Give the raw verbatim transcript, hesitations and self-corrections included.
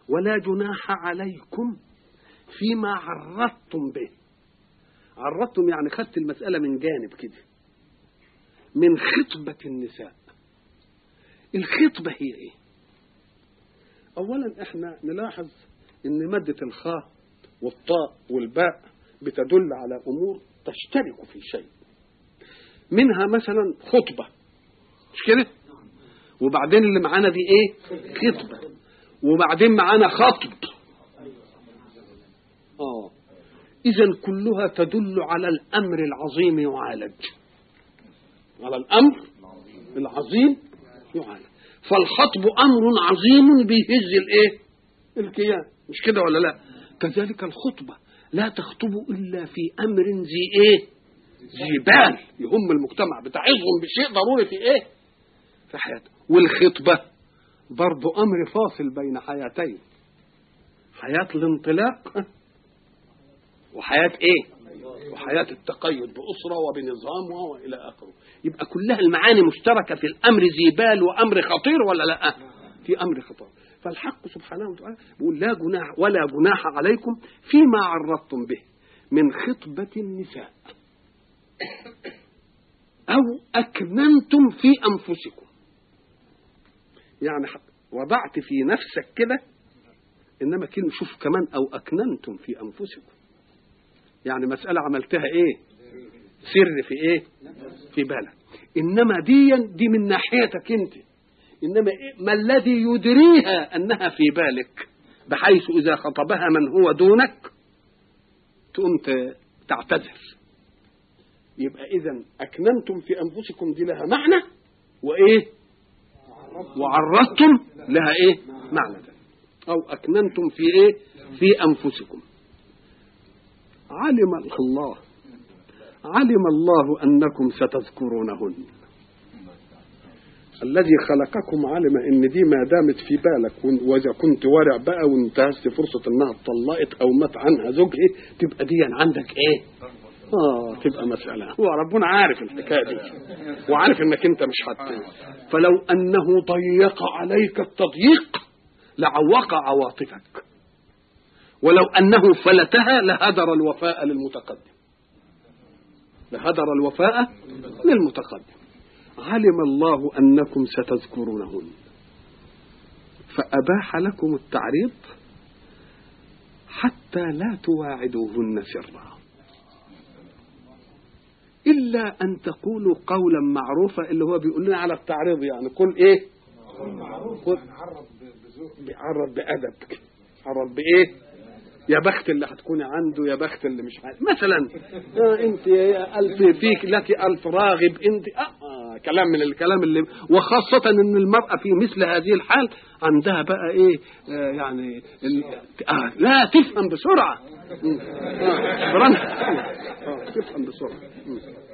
ولا جناح عليكم فيما عرضتم به. عرضتم يعني خدت المسألة من جانب كده، من خطبة النساء. الخطبة هي ايه؟ اولا احنا نلاحظ ان مادة الخاء والطاء والباء بتدل على امور تشترك في شيء، منها مثلا خطبة، مش كده؟ وبعدين اللي معانا دي ايه؟ خطبة. وبعدين معانا خطب. اه اذا كلها تدل على الامر العظيم يعالج، على الامر العظيم يعالج. فالخطب امر عظيم بيهز الايه؟ الكيان، مش كده ولا لا؟ كذلك الخطبة لا تخطب الا في امر ذي ايه؟ ذي بال يهم المجتمع، بتعظهم بشيء ضروري في ايه؟ في حياته. والخطبة برضو امر فاصل بين حياتين، حياة الانطلاق وحياة ايه؟ وحياة التقيد بأسرة وبنظام والى اخره. يبقى كلها المعاني مشتركة في الامر ذي بال وامر خطير ولا لا؟ في امر خطير. فالحق سبحانه وتعالى بيقول لا جناح ولا جناح عليكم فيما عرضتم به من خطبة النساء او اكننتم في انفسكم. يعني وضعت في نفسك كده، انما كلمة شوف كمان او اكننتم في انفسكم، يعني مسألة عملتها ايه؟ سر في ايه؟ في بالك. انما دي دي من ناحيتك انت، انما إيه؟ ما الذي يدريها انها في بالك، بحيث اذا خطبها من هو دونك تقوم تعتذر. يبقى اذا اكننتم في انفسكم دي لها معنى، وايه؟ وعرضتم لها ايه؟ معنى ده. او اكننتم في ايه؟ في انفسكم. علم الله علم الله أنكم ستذكرونهن. الذي خلقكم علم ان دي ما دامت في بالك، واذا كنت ورع بقى وانتهزت فرصة انها اتطلقت او مات عنها زوجها تبقى دي عندك ايه؟ اه تبقى مسألة. هو ربنا عارف الحكاية دي وعارف انك انت مش حتى. فلو انه ضيق عليك التضييق لعوق عواطفك، ولو أنه فلتها لهدر الوفاء للمتقدم، لهدر الوفاء للمتقدم. علم الله أنكم ستذكرونهن فأباح لكم التعريض حتى لا تواعدوهن سرا إلا أن تقولوا قولا معروفا، اللي هو بيقول لنا على التعريض يعني قل إيه؟ قل عرض بأدب، عرض بإيه؟ يا بخت اللي هتكوني عنده، يا بخت اللي مش عارف مثلا آه انت الف فيك لك الف راغب انت آه, اه كلام من الكلام اللي، وخاصه ان المراه في مثل هذه الحال عندها بقى ايه آه يعني آه لا تفهم بسرعه آه آه, آه تفهم بسرعه.